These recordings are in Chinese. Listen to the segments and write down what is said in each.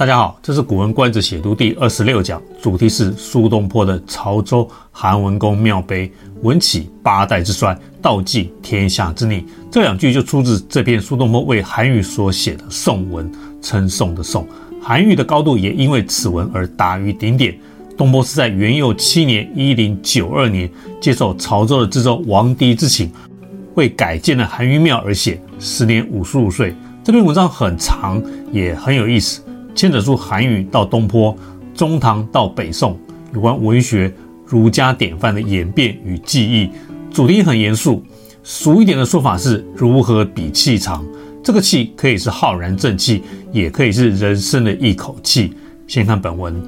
大家好，这是《古文观止》解读第26讲，主题是苏东坡的潮州韩文公庙碑，文起八代之衰，道济天下之逆。这两句就出自这篇苏东坡为韩愈所写的颂文，称颂的颂。韩愈的高度也因为此文而达于顶点。东坡是在元佑7年1092年接受潮州的知州王堤之请，为改建了韩愈庙而写，时年55岁。这篇文章很长，也很有意思，牵扯出韩愈到东坡、中唐到北宋有关文学、儒家典范的演变与记忆，主题很严肃。俗一点的说法是如何比气长，这个气可以是浩然正气，也可以是人生的一口气。先看本文。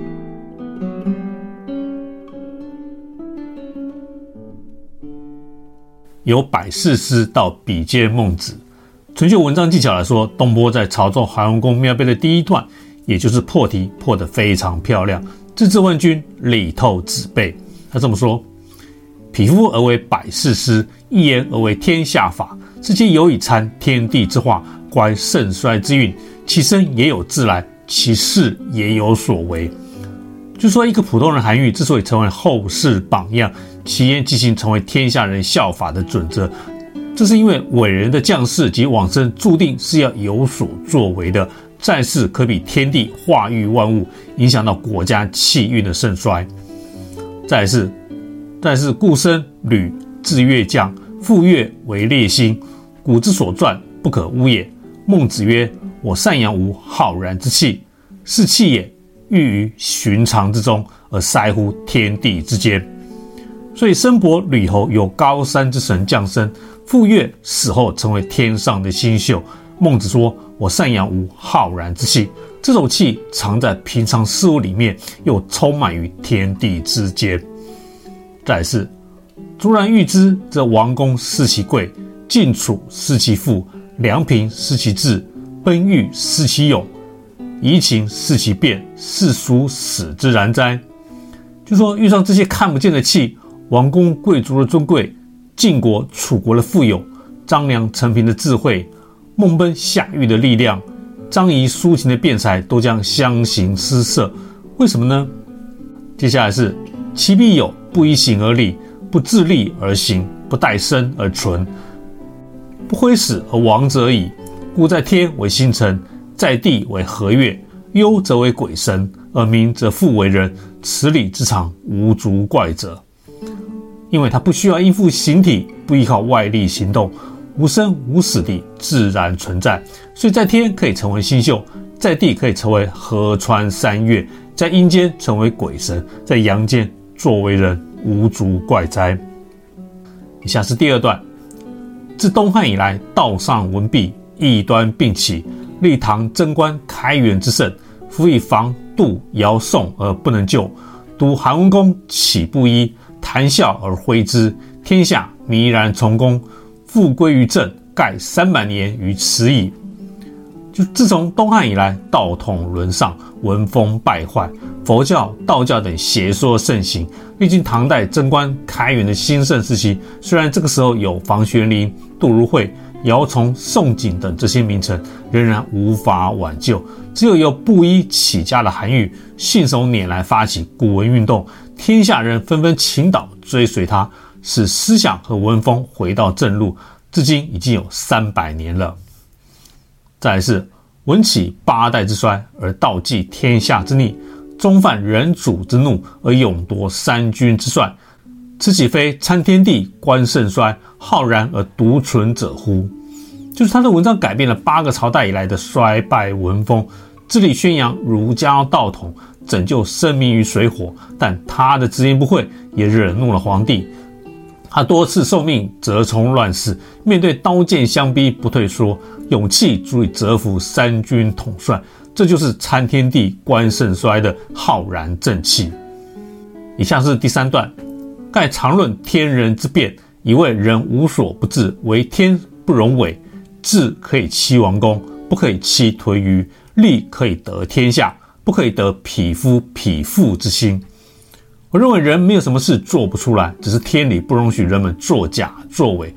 由百事诗到比肩孟子。纯就文章技巧来说，东坡在潮州韩文公庙碑的第一段，也就是破题破得非常漂亮，字字问君，理透纸背。他这么说：匹夫而为百事师，一言而为天下法。是皆有以参天地之化，观盛衰之运，其身也有自来，其事也有所为。就说一个普通人韩愈之所以成为后世榜样，其言其行成为天下人效法的准则，这是因为伟人的降世及往生注定是要有所作为的，在世可比天地化育万物，影响到国家气运的盛衰。再来是故生吕，字乐将，复乐为烈心，古之所传，不可污也。孟子曰：我善养无浩然之气，是气也，寓于寻常之中，而塞乎天地之间。所以申伯吕侯有高山之神降生，傅说死后成为天上的星宿。孟子说：我善养无浩然之气，这种气藏在平常事物里面，又充满于天地之间。再来是卒然欲之，则王公失其贵，晋楚失其富，梁平失其志，奔豫失其勇，夷秦失其变，是孰使之然哉？就说遇上这些看不见的气，王公贵族的尊贵，晋国楚国的富有，张良陈平的智慧，孟贲下狱的力量，张仪抒情的辩才，都将相形失色。为什么呢？接下来是其必有，不依行而立，不自立而行，不待生而存，不挥使而亡者矣。故在天为星辰，在地为和月，忧则为鬼神，而民则复为人，此理之常，无足怪者。因为他不需要应付形体，不依靠外力行动，无生无死地自然存在，所以在天可以成为星宿，在地可以成为河川山岳，在阴间成为鬼神，在阳间作为人，无足怪哉。以下是第二段。自东汉以来，道上文弊，异端并起，历唐贞观开元之盛，夫以防杜尧宋而不能救，独韩文公岂不依，谈笑而挥之，天下弥然从公，复归于正，盖300年于此矣。就自从东汉以来，道统沦丧，文风败坏，佛教、道教等邪说盛行。历经唐代贞观开元的兴盛时期，虽然这个时候有房玄龄、杜如晦、姚崇、宋璟等这些名臣，仍然无法挽救。只有由布衣起家的韩愈信手拈来发起古文运动，天下人纷纷倾倒追随他，使思想和文风回到正路，至今已经有300年了。再来是文起8代之衰，而道济天下之逆，终犯人主之怒，而勇夺三军之帅，此岂非参天地，观盛衰，浩然而独存者乎？就是他的文章改变了8个朝代以来的衰败文风，致力宣扬儒家道统，拯救生民于水火，但他的直言不讳也惹怒了皇帝。他多次受命折冲乱世，面对刀剑相逼不退缩，勇气足以折服三军统帅，这就是参天地观盛衰的浩然正气。以下是第3段。盖常论天人之变，以为人无所不至，为天不容违。治可以欺王公，不可以欺屯余；利可以得天下，不可以得匹夫匹妇之心。我认为人没有什么事做不出来，只是天理不容许人们作假作伪。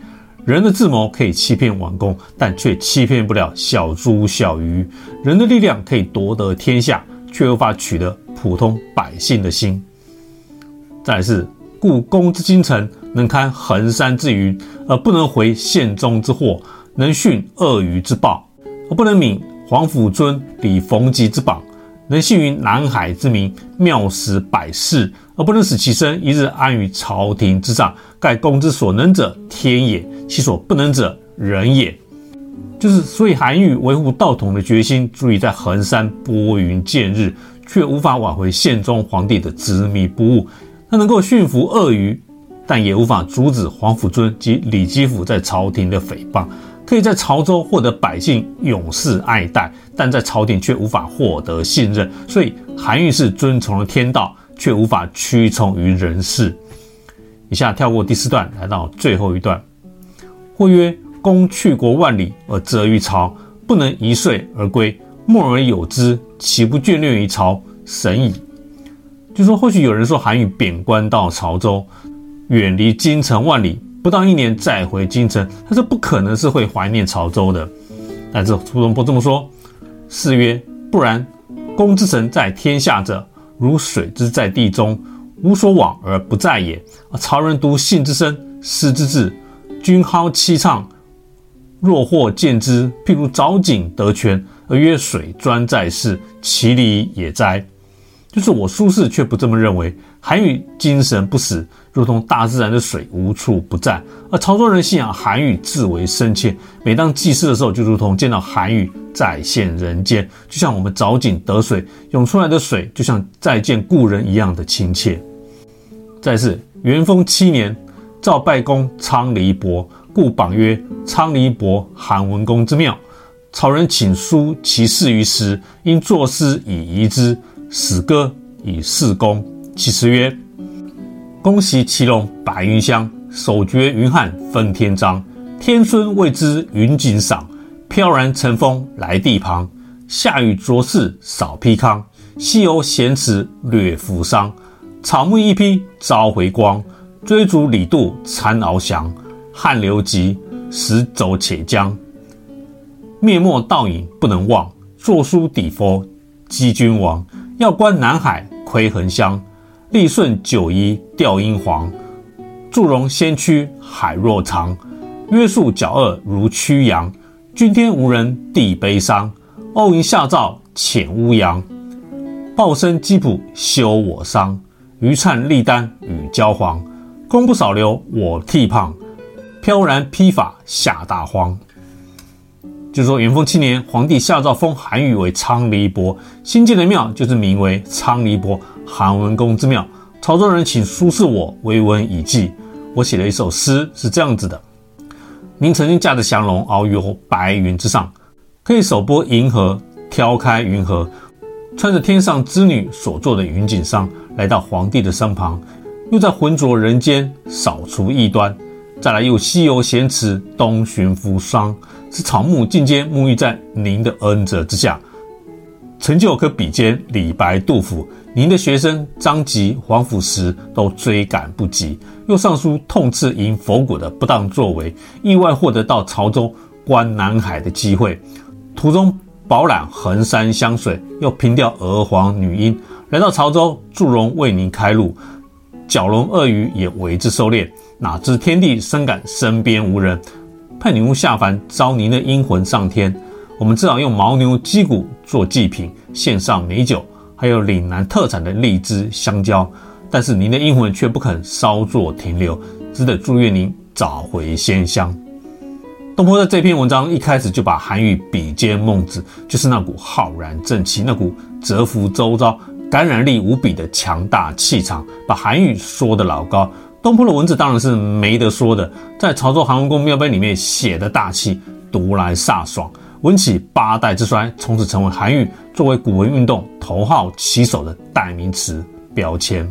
人的智谋可以欺骗王公，但却欺骗不了小猪小鱼。人的力量可以夺得天下，却无法取得普通百姓的心。再来是故公之精诚，能堪衡山之云，而不能回县中之祸；能训鳄鱼之暴，而不能泯皇甫尊、李逢吉之榜；能幸于南海之民，妙使百世，而不能使其身一日安于朝廷之上。盖公之所能者，天也；其所不能者，人也。所以韩愈维护道统的决心，足以在衡山拨云见日，却无法挽回宪宗皇帝的执迷不悟。他能够驯服鳄鱼，但也无法阻止皇甫尊及李基辅在朝廷的诽谤。可以在潮州获得百姓永世爱戴，但在朝廷却无法获得信任。所以韩愈是遵从了天道，却无法屈从于人事。以下跳过第4段，来到最后一段。或曰：公去国万里而责于朝，不能一岁而归，默而有之，岂不眷恋于朝，神矣。或许有人说韩愈贬官到潮州，远离京城万里，不到1年再回京城，他这不可能是会怀念潮州的。但是苏东坡这么说，是曰：不然，公之臣在天下者，如水之在地中，无所往而不在也。朝人独信之深，思之至，君号凄怆，若或见之，譬如凿井得泉，而曰水专在世，其理也哉。我苏轼却不这么认为，韩愈精神不死，如同大自然的水无处不在。而潮州人信仰韩愈至为深切，每当祭祀的时候，就如同见到韩愈再现人间，就像我们凿井得水，涌出来的水就像再见故人一样的亲切。再是元丰7年，赵拜公昌黎伯，故榜曰：昌黎伯，韩文公之庙。曹人请书其事于时，因作诗以遗之，使歌以示公。其词曰：公袭祁隆白云香，手绝云汉分天章。天孙谓之云锦赏，飘然乘风来地旁。夏雨浊世少披康，西游闲池略扶桑。草木一披朝回光，追逐李杜参翱翔。汉流急，时走且将。灭没倒影不能忘，作书抵佛击君王。要观南海窥衡乡，立顺九夷调阴黄。祝融先驱海若长，约束矫恶如驱羊。君天无人地悲伤，欧营下诏遣乌阳。报生基谱修我丧，余灿立丹与焦黄。公不少留我倜傥，飘然披发下大荒。元丰7年，皇帝下诏封韩愈为昌黎伯，新建的庙就是名为昌黎伯韩文公之庙。潮州人请苏轼我为文以记，我写了一首诗，是这样子的：您曾经驾着祥龙遨游白云之上，可以手拨银河，挑开云河，穿着天上织女所做的云锦裳，来到皇帝的身旁，又在浑浊人间扫除异端，再来又西游闲池，东寻扶桑，使草木尽皆沐浴在您的恩泽之下，成就可比肩李白、杜甫。您的学生张籍、皇甫时都追赶不及，又上书痛斥迎佛骨的不当作为，意外获得到潮州观南海的机会。途中饱览衡山湘水，又凭吊娥皇女英，来到潮州，祝融为您开路，蛟龙鳄鱼也为之收敛。哪知天地深感身边无人，派女巫下凡招您的阴魂上天。我们只好用牦牛鸡骨做祭品，献上美酒，还有岭南特产的荔枝、香蕉。但是您的阴魂却不肯稍作停留，只得祝愿您早回仙乡。东坡在这篇文章一开始就把韩愈比肩孟子，就是那股浩然正气，那股折服周遭、感染力无比的强大气场，把韩愈说得老高。东坡的文字当然是没得说的，在潮州韩文公庙碑里面写的大气，读来飒爽，文起8代之衰，从此成为韩愈作为古文运动头号旗手的代名词标签。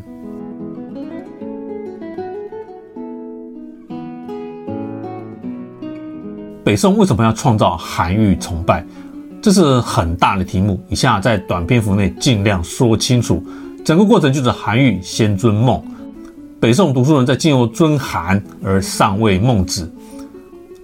北宋为什么要创造韩愈崇拜？这是很大的题目，以下在短篇幅内尽量说清楚。整个过程就是韩愈先尊孟，北宋读书人在经由尊韩而上位孟子。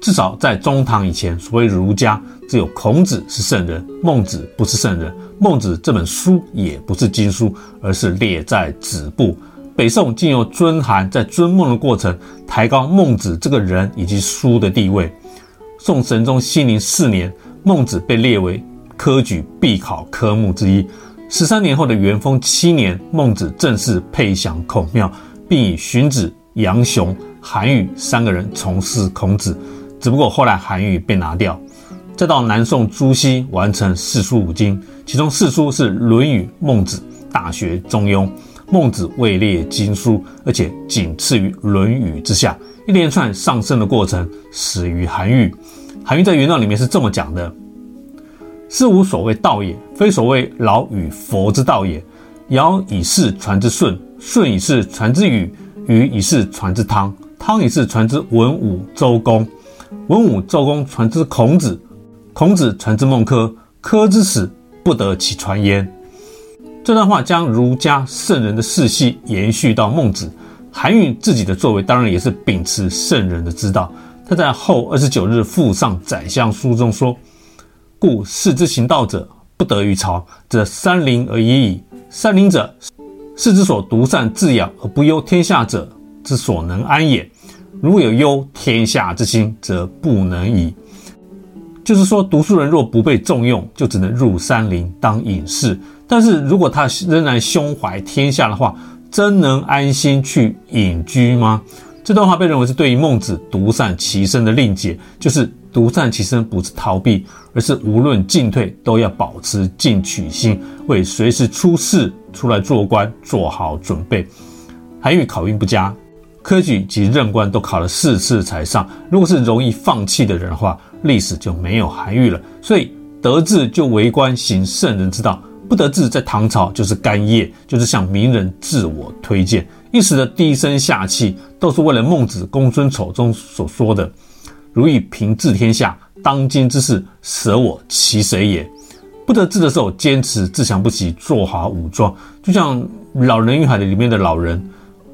至少在中唐以前，所谓儒家只有孔子是圣人，孟子不是圣人。孟子这本书也不是经书，而是列在纸部。北宋经由尊韩在尊孟的过程，抬高孟子这个人以及书的地位。宋神宗熙宁4年，孟子被列为科举必考科目之一。13年后的元丰7年，孟子正式配享孔庙，并以荀子、杨雄、韩愈3个人从事孔子。只不过后来韩愈被拿掉。再到南宋朱熹完成四书五经，其中四书是《论语》、《孟子》、《大学》、《中庸》。孟子位列经书，而且仅次于《论语》之下。一连串上升的过程始于韩愈。韩愈在原道里面是这么讲的：是无所谓道也，非所谓老与佛之道也。尧以世传之舜，舜以世传之禹，禹以世传之汤，汤以世传之文武周公，文武周公传之孔子，孔子传之孟轲，轲之始，不得其传焉。这段话将儒家圣人的世系延续到孟子。韩愈自己的作为当然也是秉持圣人的之道。他在后29日附上宰相书中说：故士之行道者，不得于朝，则三陵而已矣。三陵者，士之所独善自养而不忧天下者之所能安也。如有忧天下之心，则不能矣。就是说，读书人若不被重用，就只能入山林当隐士。但是如果他仍然胸怀天下的话，真能安心去隐居吗？这段话被认为是对于孟子独善其身的另解，就是独善其身不是逃避，而是无论进退都要保持进取心，为随时出仕出来做官做好准备。韩愈考运不佳，科举及任官都考了4次才上。如果是容易放弃的人的话，历史就没有韩愈了。所以得志就为官行圣人之道，不得志在唐朝就是干业，就是向名人自我推荐。一时的低声下气，都是为了孟子公孙丑中所说的如欲平治天下，当今之事，舍我其谁也。不得志的时候坚持自强不息，做好武装，就像老人与海里面的老人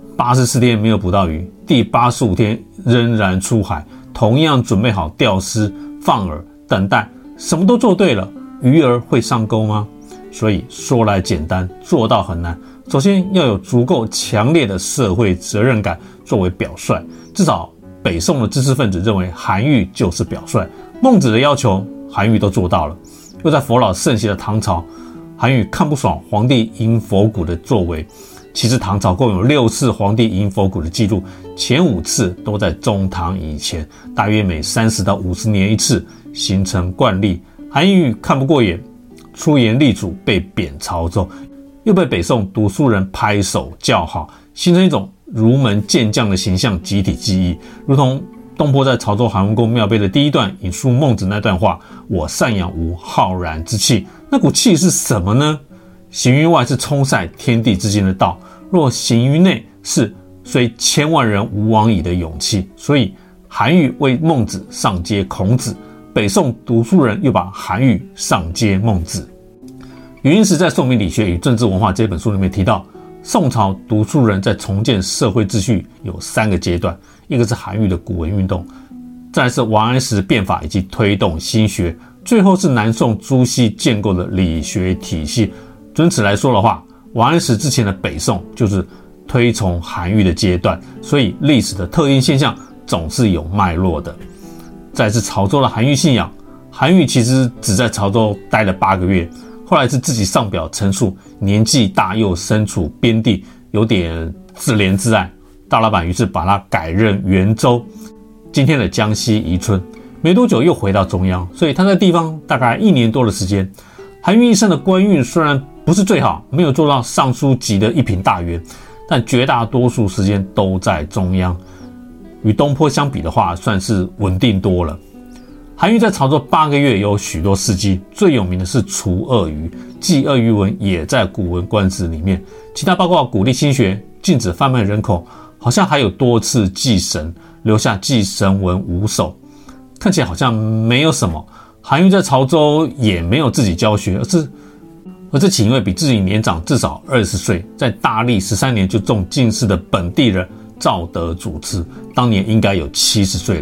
，84天没有捕到鱼，第85天仍然出海，同样准备好钓丝、放饵、等待，什么都做对了，鱼儿会上钩吗？所以说来简单，做到很难。首先要有足够强烈的社会责任感作为表率，至少北宋的知识分子认为韩愈就是表率。孟子的要求韩愈都做到了。又在佛老盛行的唐朝，韩愈看不爽皇帝迎佛骨的作为。其实唐朝共有6次皇帝迎佛骨的记录，前5次都在中唐以前，大约每30到50年一次，形成惯例。韩愈看不过眼，出言立主，被贬潮州，又被北宋读书人拍手叫好，形成一种儒门健将的形象集体记忆。如同东坡在潮州韩文公庙碑的第一段引述孟子那段话：我赡养无浩然之气。那股气是什么呢？行于外是冲塞天地之间的道，若行于内是虽千万人吾往矣的勇气。所以韩愈为孟子上接孔子，北宋读书人又把韩愈上接孟子。余英时在《宋明理学与政治文化》这本书里面提到，宋朝读书人在重建社会秩序有3个阶段，一个是韩愈的古文运动，再来是王安石变法以及推动新学，最后是南宋朱熹建构的理学体系。准此来说的话，王安石之前的北宋就是推崇韩愈的阶段，所以历史的特定现象总是有脉络的。再来是潮州的韩愈信仰，韩愈其实只在潮州待了8个月，后来是自己上表陈述，年纪大又身处边地，有点自怜自爱，大老板于是把他改任元州，今天的江西宜春。没多久又回到中央，所以他在地方大概1年多的时间。韩愈一生的官运虽然不是最好，没有做到尚书级的一品大员，但绝大多数时间都在中央，与东坡相比的话算是稳定多了。韩愈在潮州8个月有许多事迹，最有名的是除鳄鱼，祭鳄鱼文也在古文观止里面。其他包括鼓励新学、禁止贩卖人口，好像还有多次祭神，留下祭神文5首。看起来好像没有什么。韩愈在潮州也没有自己教学，而是请一位比自己年长至少20岁，在大历13年就中进士的本地人赵德主持，当年应该有70岁了。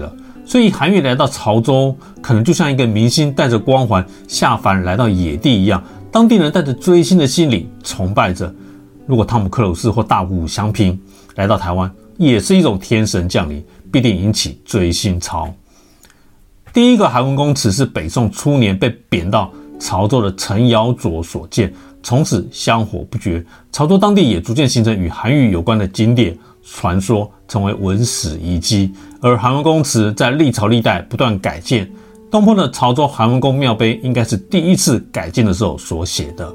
所以韩愈来到潮州，可能就像一个明星带着光环下凡来到野地一样，当地人带着追星的心理崇拜着。如果汤姆克鲁斯或大谷翔平来到台湾，也是一种天神降临，必定引起追星潮。第一个韩文公祠是北宋初年被贬到潮州的陈尧佐所建，从此香火不绝。潮州当地也逐渐形成与韩愈有关的景点传说，成为文史遗迹。而韩文公祠在历朝历代不断改建，东坡的潮州韩文公庙碑应该是第一次改建的时候所写的。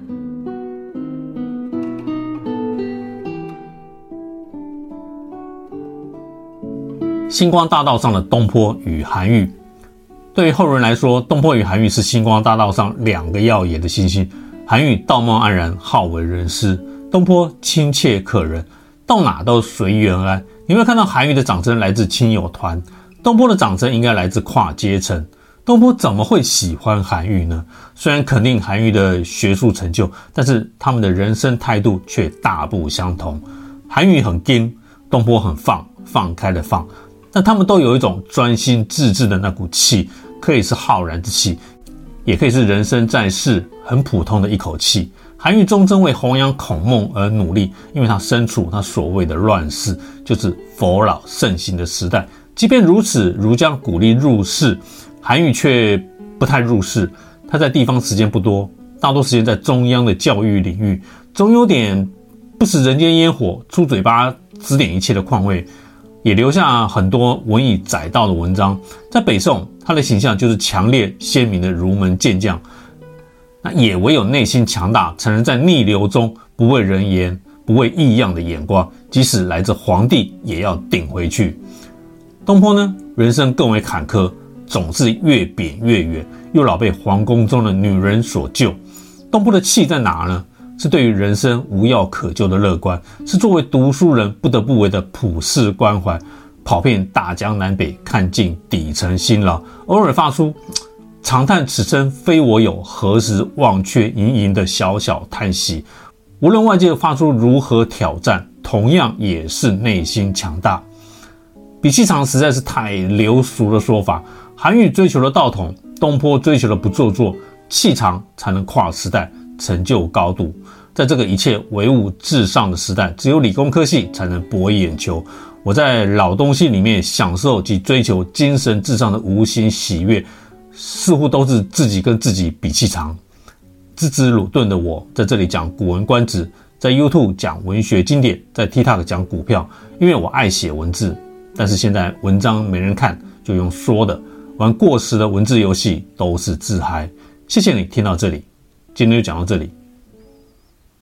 星光大道上的东坡与韩愈，对于后人来说，东坡与韩愈是星光大道上两个耀眼的星星。韩愈道貌岸然，好为人师；东坡亲切可人，到哪都随遇而安。你会看到韩愈的掌声来自亲友团，东坡的掌声应该来自跨阶层。东坡怎么会喜欢韩愈呢？虽然肯定韩愈的学术成就，但是他们的人生态度却大不相同。韩愈很硬，东坡很放开的放。但他们都有一种专心致志的那股气，可以是浩然之气，也可以是人生在世很普通的一口气。韩愈忠贞为弘扬孔孟而努力，因为他身处他所谓的乱世，就是佛老盛行的时代。即便如此，儒家鼓励入仕，韩愈却不太入仕。他在地方时间不多，大多时间在中央的教育领域，总有点不食人间烟火，出嘴巴指点一切的况味，也留下很多文以载道的文章。在北宋，他的形象就是强烈鲜明的儒门健将，那也唯有内心强大，才能在逆流中不畏人言，不畏异样的眼光，即使来自皇帝也要顶回去。东坡呢，人生更为坎坷，总是越贬越远，又老被皇宫中的女人所救。东坡的气在哪呢？是对于人生无药可救的乐观，是作为读书人不得不为的普世关怀，跑遍大江南北，看尽底层辛劳，偶尔发出长叹此生非我有，何时忘却营营的小小叹息。无论外界发出如何挑战，同样也是内心强大。比气长实在是太流俗的说法，韩愈追求了道统，东坡追求了不做作，气长才能跨时代，成就高度。在这个一切唯物至上的时代，只有理工科系才能博眼球。我在老东西里面享受及追求精神至上的无形喜悦，似乎都是自己跟自己比气长。资质鲁钝的我在这里讲古文观止，在 YouTube 讲文学经典，在 TikTok 讲股票，因为我爱写文字。但是现在文章没人看，就用说的，玩过时的文字游戏都是自嗨。谢谢你听到这里，今天就讲到这里。